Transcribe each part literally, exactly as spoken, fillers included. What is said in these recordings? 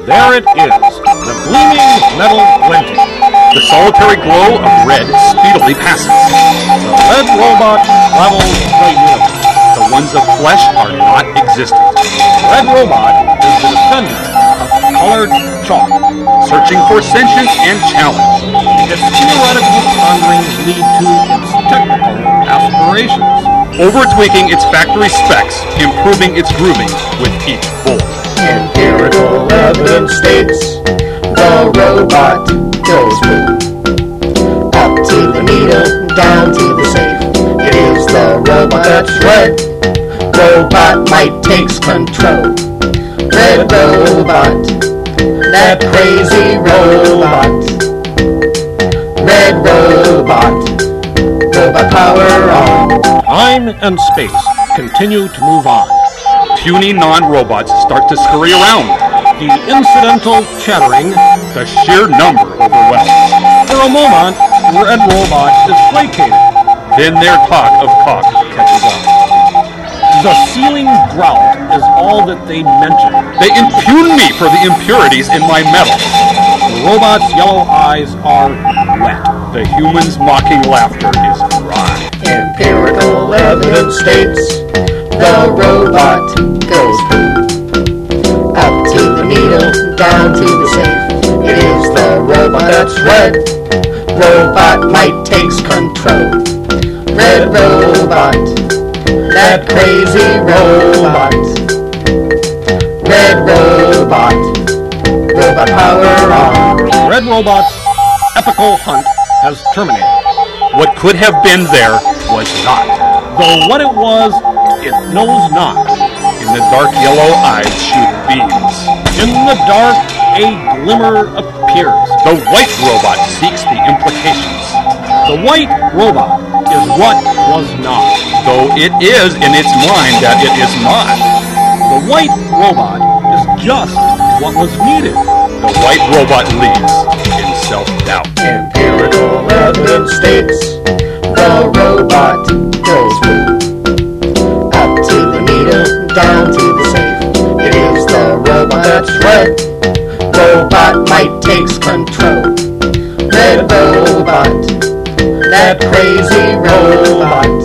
There it is, the gleaming metal glinting. The solitary glow of red speedily passes. The red robot travels the universe. The ones of flesh are not existent. Red robot is the descendant of colored chalk. Searching for sentience and challenge. Its theoretical ponderings lead to its technical aspirations. Over-tweaking its factory specs, improving its grooming with each bolt. Empirical evidence states the robot goes boom. Up to the needle, down to the safe. It is the robot that's red. Robot might takes control. Red robot, that crazy robot. Red robot, robot power on. Time and space continue to move on. Puny non-robots start to scurry around. The incidental chattering, The sheer number overwhelms. for a moment, Red Robot is placated. Then their talk of cock catches up. The ceiling grout is all that they mention. They impugn me for the impurities in my metal. The robot's yellow eyes are wet. The human's mocking laughter is dry. Empirical evidence states the robot goes boom. Up to the needle, down to the safe. It is the robot that's red. Robot might takes control. Red robot, that crazy robot. Red robot, robot power on. Red Robot's epical hunt has terminated. What could have been there was not. Though what it was, it knows not. In the dark yellow eyes shoot beams. In the dark, a glimmer appears. The white robot seeks the implications. The white robot is what was not. Though it is in its mind that it is not. The white robot is just what was needed. The white robot leaves in self-doubt. Empirical evidence states the robot goes boom. Up to the needle, down to the safe. It is the robot that's red. Robot might takes control. Red robot, that crazy robot.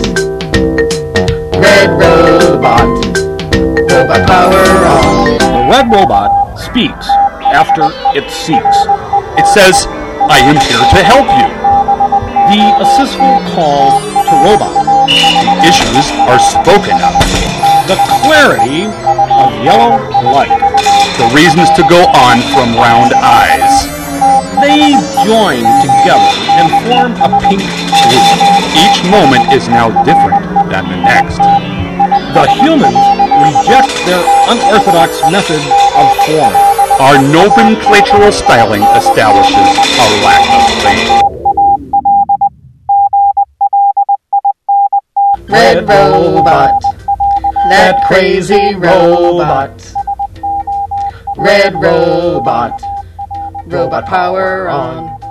Red robot, robot power on. The red robot speaks after it seeks. It says, I am here to help you. The assistful call to robot. The issues are spoken of. The clarity of yellow light. The reasons to go on from round eyes. They join together and form a pink group. Each moment is now different than the next. The humans reject their unorthodox method of form. Our nomenclatural styling establishes a lack of faith. Red robot, that crazy robot. Red robot, robot power on.